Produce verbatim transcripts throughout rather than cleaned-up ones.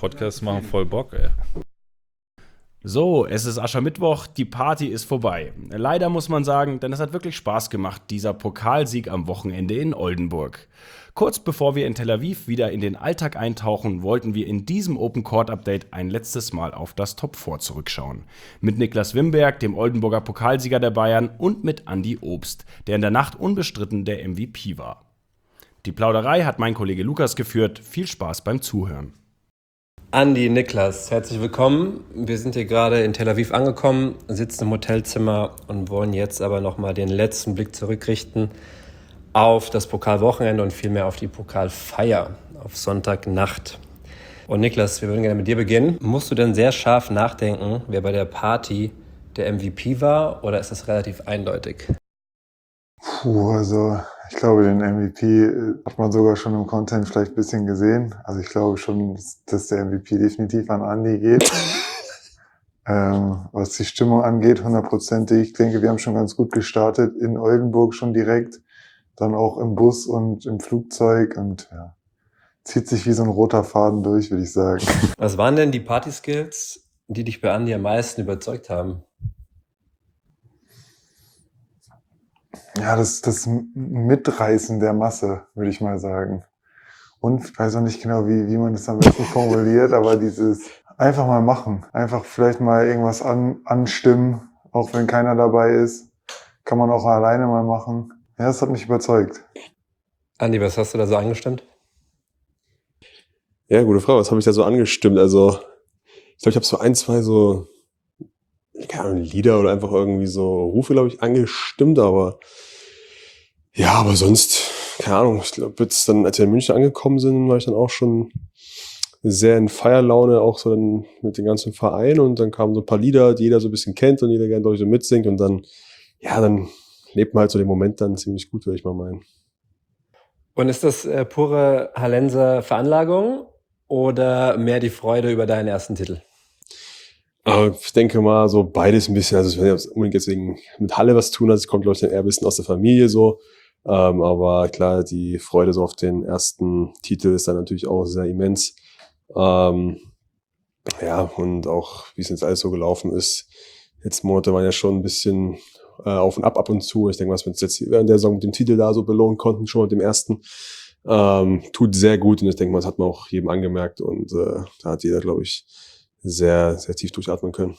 Podcasts machen voll Bock, ey. So, es ist Aschermittwoch, die Party ist vorbei. Leider muss man sagen, denn es hat wirklich Spaß gemacht, dieser Pokalsieg am Wochenende in Oldenburg. Kurz bevor wir in Tel Aviv wieder in den Alltag eintauchen, wollten wir in diesem Open Court Update ein letztes Mal auf das Top vier zurückschauen. Mit Niklas Wimberg, dem Oldenburger Pokalsieger der Bayern, und mit Andi Obst, der in der Nacht unbestritten der M V P war. Die Plauderei hat mein Kollege Lukas geführt. Viel Spaß beim Zuhören. Andi, Niklas, herzlich willkommen. Wir sind hier gerade in Tel Aviv angekommen, sitzen im Hotelzimmer und wollen jetzt aber nochmal den letzten Blick zurückrichten auf das Pokalwochenende und vielmehr auf die Pokalfeier auf Sonntagnacht. Und Niklas, wir würden gerne mit dir beginnen. Musst du denn sehr scharf nachdenken, wer bei der Party der M V P war, oder ist das relativ eindeutig? Puh, also ich glaube, den M V P hat man sogar schon im Content vielleicht ein bisschen gesehen. Also ich glaube schon, dass der M V P definitiv an Andi geht. ähm, was die Stimmung angeht, hundertprozentig. Ich denke, wir haben schon ganz gut gestartet in Oldenburg schon direkt. Dann auch im Bus und im Flugzeug und ja, zieht sich wie so ein roter Faden durch, würde ich sagen. Was waren denn die Party-Skills, die dich bei Andi am meisten überzeugt haben? Ja, das, das Mitreißen der Masse, würde ich mal sagen. Und ich weiß auch nicht genau, wie, wie man das am besten formuliert, aber dieses einfach mal machen. Einfach vielleicht mal irgendwas an, anstimmen, auch wenn keiner dabei ist. Kann man auch alleine mal machen. Ja, das hat mich überzeugt. Andi, was hast du da so angestimmt? Ja, gute Frage. Was habe ich da so angestimmt? Also, ich glaube, ich habe so ein, zwei so keine Ahnung, Lieder oder einfach irgendwie so Rufe, glaube ich, angestimmt, aber ja, aber sonst, keine Ahnung, ich glaube, jetzt dann, als wir in München angekommen sind, war ich dann auch schon sehr in Feierlaune, auch so dann mit dem ganzen Verein, und dann kamen so ein paar Lieder, die jeder so ein bisschen kennt und jeder gerne durch so mitsingt, und dann, ja, dann lebt man halt so den Moment dann ziemlich gut, würde ich mal meinen. Und ist das äh, pure Hallenser Veranlagung oder mehr die Freude über deinen ersten Titel? Aber ich denke mal, so beides ein bisschen. Also, wenn ihr unbedingt jetzt wegen mit Halle was tun hat, es kommt, glaube ich, dann eher ein bisschen aus der Familie so. Ähm, aber klar, die Freude so auf den ersten Titel ist dann natürlich auch sehr immens. Ähm, ja, und auch, wie es jetzt alles so gelaufen ist. Letzten Monate waren ja schon ein bisschen äh, auf und ab ab und zu. Ich denke mal, was wir uns jetzt während der Saison mit dem Titel da so belohnen konnten, schon mit dem ersten, ähm, tut sehr gut. Und ich denke mal, das hat man auch jedem angemerkt. Und äh, da hat jeder, glaube ich, sehr, sehr tief durchatmen können.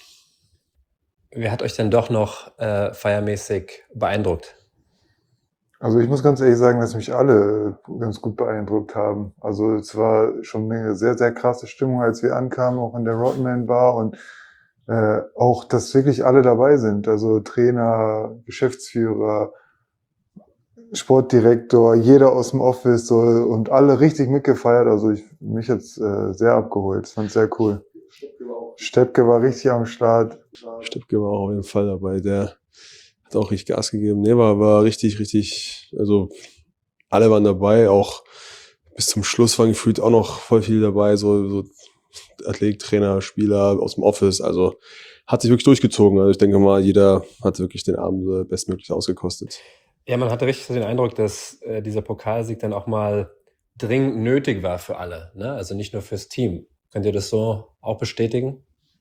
Wer hat euch denn doch noch äh, feiermäßig beeindruckt? Also ich muss ganz ehrlich sagen, dass mich alle ganz gut beeindruckt haben. Also es war schon eine sehr, sehr krasse Stimmung, als wir ankamen, auch in der Rodman Bar, und äh, auch, dass wirklich alle dabei sind. Also Trainer, Geschäftsführer, Sportdirektor, jeder aus dem Office so, und alle richtig mitgefeiert. Also ich, mich jetzt äh, sehr abgeholt. Ich fand sehr cool. Steppke war richtig am Start. Steppke war auch auf jeden Fall dabei. Der hat auch richtig Gas gegeben. Nee, war, war richtig, richtig, also alle waren dabei. Auch bis zum Schluss waren gefühlt auch noch voll viel dabei. So, so Athlet, Trainer, Spieler aus dem Office. Also hat sich wirklich durchgezogen. Also ich denke mal, jeder hat wirklich den Abend bestmöglich ausgekostet. Ja, man hatte richtig so den Eindruck, dass äh, dieser Pokalsieg dann auch mal dringend nötig war für alle, ne? Also nicht nur fürs Team. Könnt ihr das so auch bestätigen?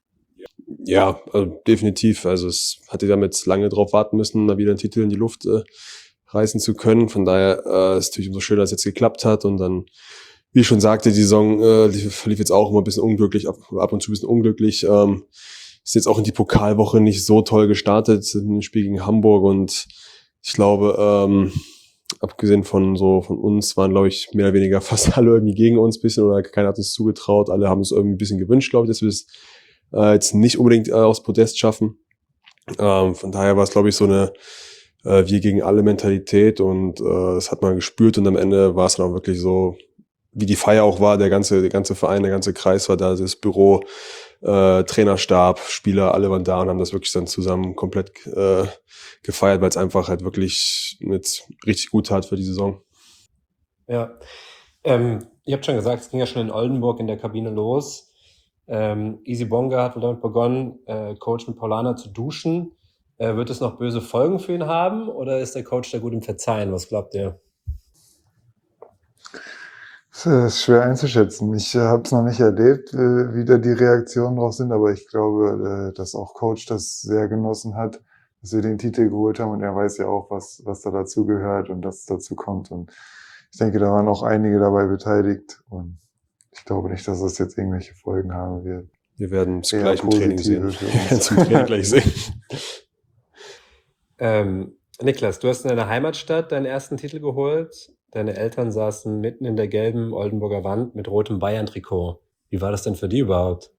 Ja, also definitiv. Also es hatte damit lange drauf warten müssen, da wieder einen Titel in die Luft äh, reißen zu können. Von daher äh, ist es natürlich umso schöner, dass es jetzt geklappt hat. Und dann, wie ich schon sagte, die Saison äh, lief, lief jetzt auch immer ein bisschen unglücklich, ab, ab und zu ein bisschen unglücklich. Ähm, ist jetzt auch in die Pokalwoche nicht so toll gestartet, ein Spiel gegen Hamburg, und ich glaube, ähm, abgesehen von so von uns waren, glaube ich, mehr oder weniger fast alle irgendwie gegen uns ein bisschen, oder keiner hat uns zugetraut. Alle haben es irgendwie ein bisschen gewünscht, glaube ich, dass wir es äh, jetzt nicht unbedingt äh, aufs Podest schaffen. Ähm, von daher war es, glaube ich, so eine äh, wir gegen alle Mentalität, und äh, das hat man gespürt, und am Ende war es dann auch wirklich so, wie die Feier auch war, der ganze, der ganze Verein, der ganze Kreis war da, das Büro, äh, Trainerstab, Spieler, alle waren da und haben das wirklich dann zusammen komplett äh, gefeiert, weil es einfach halt wirklich mit richtig gut tat für die Saison. Ja, ähm, ihr habt schon gesagt, es ging ja schon in Oldenburg in der Kabine los. Ähm, Easy Bonga hat wohl damit begonnen, äh, Coach mit Paulana zu duschen. Äh, wird es noch böse Folgen für ihn haben, oder ist der Coach da gut im Verzeihen? Was glaubt ihr? Das ist schwer einzuschätzen. Ich äh, habe es noch nicht erlebt, äh, wie da die Reaktionen drauf sind, aber ich glaube, äh, dass auch Coach das sehr genossen hat, dass wir den Titel geholt haben und er weiß ja auch, was, was da dazu gehört und dass es dazu kommt. Und ich denke, da waren auch einige dabei beteiligt und ich glaube nicht, dass das jetzt irgendwelche Folgen haben wird. Wir werden es Eher gleich im Training positive sehen. für Wir uns. werden es im Training gleich sehen. Ähm, Niklas, du hast in deiner Heimatstadt deinen ersten Titel geholt. Deine Eltern saßen mitten in der gelben Oldenburger Wand mit rotem Bayern-Trikot. Wie war das denn für die überhaupt?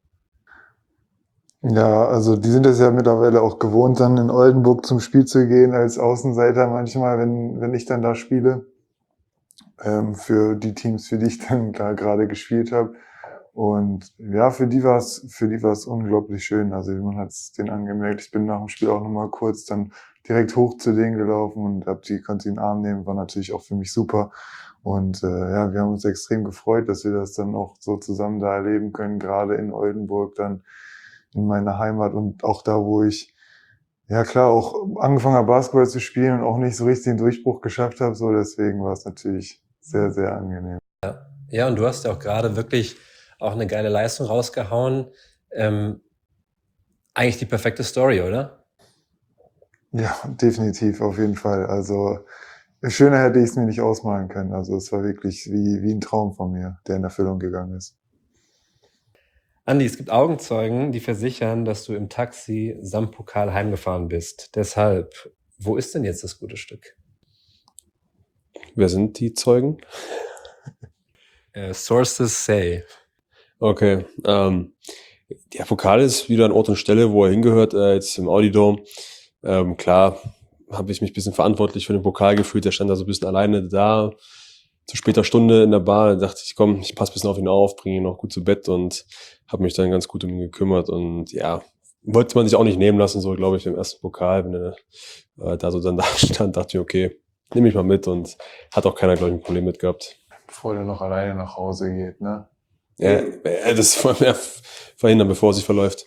Ja, also die sind es ja mittlerweile auch gewohnt, dann in Oldenburg zum Spiel zu gehen als Außenseiter manchmal, wenn, wenn ich dann da spiele. Ähm, für die Teams, für die ich dann da gerade gespielt habe. Und ja, für die war es, für die war es unglaublich schön. Also man hat es denen angemerkt. Ich bin nach dem Spiel auch nochmal kurz dann direkt hoch zu denen gelaufen und hab die, konnte sie in den Arm nehmen. War natürlich auch für mich super. Und äh, ja, wir haben uns extrem gefreut, dass wir das dann auch so zusammen da erleben können, gerade in Oldenburg, dann in meiner Heimat und auch da, wo ich ja klar auch angefangen habe, Basketball zu spielen und auch nicht so richtig den Durchbruch geschafft habe. So deswegen war es natürlich sehr, sehr angenehm. Ja, und du hast ja auch gerade wirklich auch eine geile Leistung rausgehauen. Ähm, eigentlich die perfekte Story, oder? Ja, definitiv, auf jeden Fall. Also schöner hätte ich es mir nicht ausmalen können. Also es war wirklich wie, wie ein Traum von mir, der in Erfüllung gegangen ist. Andi, es gibt Augenzeugen, die versichern, dass du im Taxi samt Pokal heimgefahren bist. Deshalb, wo ist denn jetzt das gute Stück? Wer sind die Zeugen? Äh, Sources say. Okay. Ähm, der Pokal ist wieder an Ort und Stelle, wo er hingehört, äh, jetzt im Audi-Dome. Ähm, klar habe ich mich ein bisschen verantwortlich für den Pokal gefühlt. Der stand da so ein bisschen alleine da. Zu später Stunde in der Bar, da dachte ich, komm, ich passe ein bisschen auf ihn auf, bringe ihn noch gut zu Bett und habe mich dann ganz gut um ihn gekümmert. Und ja, wollte man sich auch nicht nehmen lassen, so glaube ich, im ersten Pokal. Wenn er äh, da so dann da stand, dachte ich, okay, nehme ich mal mit und hat auch keiner, glaube ich, ein Problem mit gehabt. Bevor der noch alleine nach Hause geht, ne? Ja, äh, das vor mehr verhindern, bevor es sich verläuft.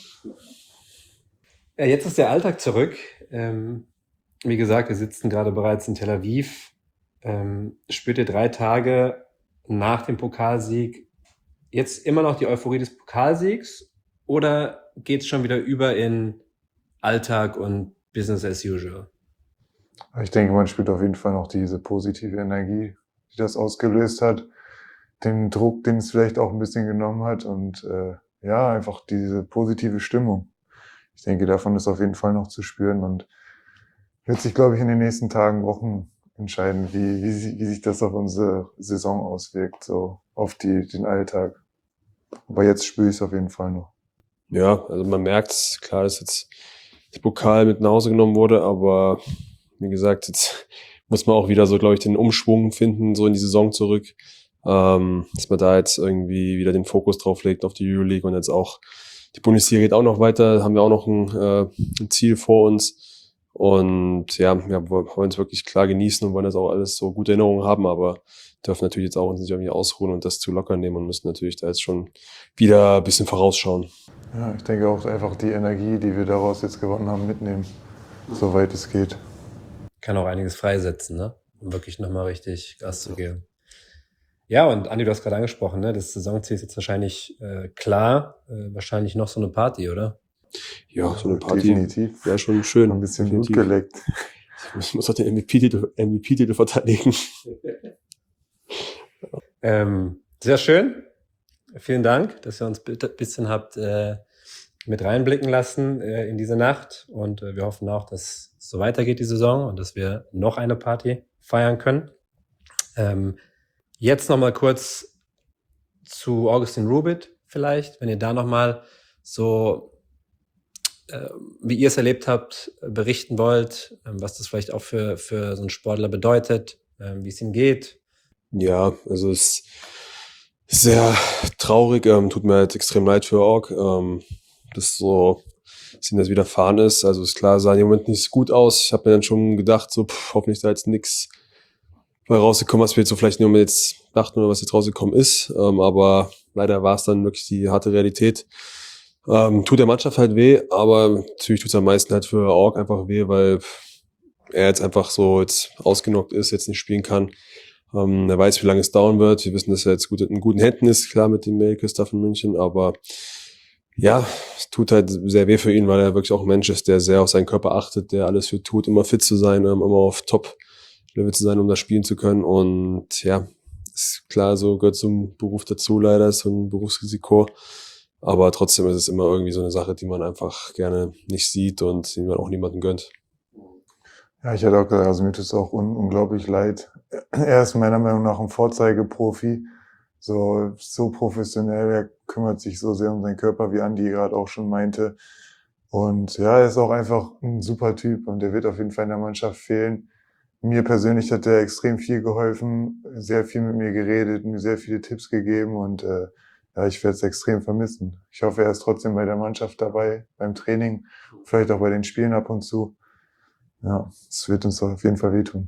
Ja, jetzt ist der Alltag zurück. Ähm, wie gesagt, wir sitzen gerade bereits in Tel Aviv. Ähm, spürt ihr drei Tage nach dem Pokalsieg jetzt immer noch die Euphorie des Pokalsiegs oder geht es schon wieder über in Alltag und Business as usual? Ich denke, man spürt auf jeden Fall noch diese positive Energie, die das ausgelöst hat. Den Druck, den es vielleicht auch ein bisschen genommen hat und äh, ja, einfach diese positive Stimmung. Ich denke, davon ist auf jeden Fall noch zu spüren und wird sich, glaube ich, in den nächsten Tagen, Wochen entscheiden, wie, wie, wie sich das auf unsere Saison auswirkt, so auf die, den Alltag. Aber jetzt spüre ich es auf jeden Fall noch. Ja, also man merkt es, klar, dass jetzt der Pokal mit nach Hause genommen wurde, aber wie gesagt, jetzt muss man auch wieder so, glaube ich, den Umschwung finden, so in die Saison zurück, ähm, dass man da jetzt irgendwie wieder den Fokus drauf legt auf die Euroleague und jetzt auch die Bundesliga geht auch noch weiter, da haben wir auch noch ein, äh, ein Ziel vor uns. Und ja, wir wollen es wirklich klar genießen und wollen das auch alles so gute Erinnerungen haben, aber dürfen natürlich jetzt auch uns nicht irgendwie ausruhen und das zu locker nehmen und müssen natürlich da jetzt schon wieder ein bisschen vorausschauen. Ja, ich denke auch einfach die Energie, die wir daraus jetzt gewonnen haben, mitnehmen, soweit es geht. Kann auch einiges freisetzen, ne? Um wirklich nochmal richtig Gas zu geben. Ja, und Andi, du hast gerade angesprochen, ne? Das Saisonziel ist jetzt wahrscheinlich äh, klar, äh, wahrscheinlich noch so eine Party, oder? Ja, so eine Party Definitiv. wäre schon schön. Ein bisschen Definitiv. Blut geleckt. Ich muss auch den M V P-Titel M V P-Titel verteidigen. Ähm, sehr schön. Vielen Dank, dass ihr uns ein bisschen habt äh, mit reinblicken lassen äh, in diese Nacht. Und äh, wir hoffen auch, dass es so weitergeht die Saison und dass wir noch eine Party feiern können. Ähm, jetzt nochmal kurz zu Augustin Rubit vielleicht, wenn ihr da nochmal so, äh, wie ihr es erlebt habt, berichten wollt, äh, was das vielleicht auch für, für so einen Sportler bedeutet, äh, wie es ihm geht. Ja, also es ist sehr traurig, ähm, tut mir halt extrem leid für Org, ähm, dass so, dass ihm das widerfahren ist. Also ist klar, sah im Moment nicht so gut aus. Ich habe mir dann schon gedacht, so pff, hoffentlich da jetzt nichts bei rausgekommen, was wir jetzt so vielleicht nur mit jetzt dachten oder was jetzt rausgekommen ist. Ähm, aber leider war es dann wirklich die harte Realität. Ähm, tut der Mannschaft halt weh, aber natürlich tut es am meisten halt für Org einfach weh, weil er jetzt einfach so jetzt ausgenockt ist, jetzt nicht spielen kann. Ähm, er weiß, wie lange es dauern wird. Wir wissen, dass er jetzt gut, in guten Händen ist, klar, mit dem Medical-Stuff in München. Aber ja, es tut halt sehr weh für ihn, weil er wirklich auch ein Mensch ist, der sehr auf seinen Körper achtet, der alles für tut, immer fit zu sein, immer auf Top-Level zu sein, um das spielen zu können. Und ja, ist klar, so gehört zum Beruf dazu, leider, ist so ein Berufsrisiko. Aber trotzdem ist es immer irgendwie so eine Sache, die man einfach gerne nicht sieht und die man auch niemandem gönnt. Ja, ich hätte auch gesagt, also mir tut es auch un unglaublich leid. Er ist meiner Meinung nach ein Vorzeigeprofi. So, so professionell, er kümmert sich so sehr um seinen Körper, wie Andi gerade auch schon meinte. Und ja, er ist auch einfach ein super Typ und der wird auf jeden Fall in der Mannschaft fehlen. Mir persönlich hat er extrem viel geholfen, sehr viel mit mir geredet, mir sehr viele Tipps gegeben und äh, ja, ich werde es extrem vermissen. Ich hoffe, er ist trotzdem bei der Mannschaft dabei, beim Training, vielleicht auch bei den Spielen ab und zu. Ja, es wird uns auf jeden Fall wehtun.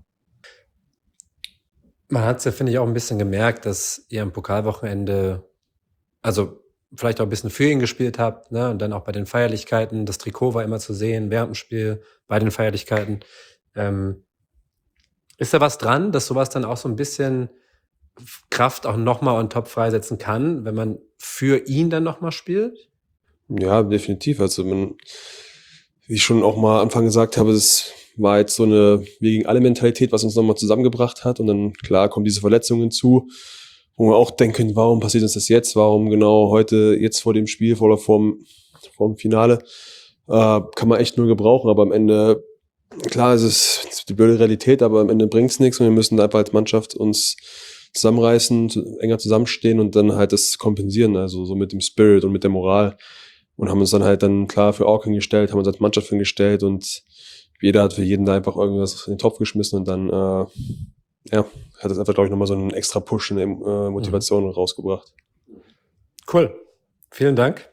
Man hat es ja, finde ich, auch ein bisschen gemerkt, dass ihr am Pokalwochenende, also vielleicht auch ein bisschen für ihn gespielt habt, ne? Und dann auch bei den Feierlichkeiten. Das Trikot war immer zu sehen während dem Spiel, bei den Feierlichkeiten. Ähm, ist da was dran, dass sowas dann auch so ein bisschen Kraft auch nochmal on top freisetzen kann, wenn man für ihn dann nochmal spielt? Ja, definitiv. Also man, wie ich schon auch mal am Anfang gesagt habe, es war jetzt so eine wir gegen alle Mentalität, was uns nochmal zusammengebracht hat. Und dann, klar, kommen diese Verletzungen hinzu, wo wir auch denken, warum passiert uns das jetzt? Warum genau heute, jetzt vor dem Spiel oder vorm, vorm Finale? Äh, kann man echt nur gebrauchen. Aber am Ende, klar, es ist die blöde Realität, aber am Ende bringt's nichts. Und wir müssen einfach als Mannschaft uns zusammenreißen, zu- enger zusammenstehen und dann halt das kompensieren. Also so mit dem Spirit und mit der Moral. Und haben uns dann halt dann klar für Ork hingestellt, haben uns als Mannschaft hingestellt und jeder hat für jeden da einfach irgendwas in den Topf geschmissen und dann äh, ja, hat das einfach, glaube ich, nochmal so einen extra Push in der äh, Motivation mhm. rausgebracht. Cool. Vielen Dank.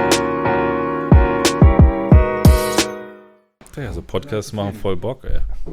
Ja, so Podcasts machen voll Bock, ey.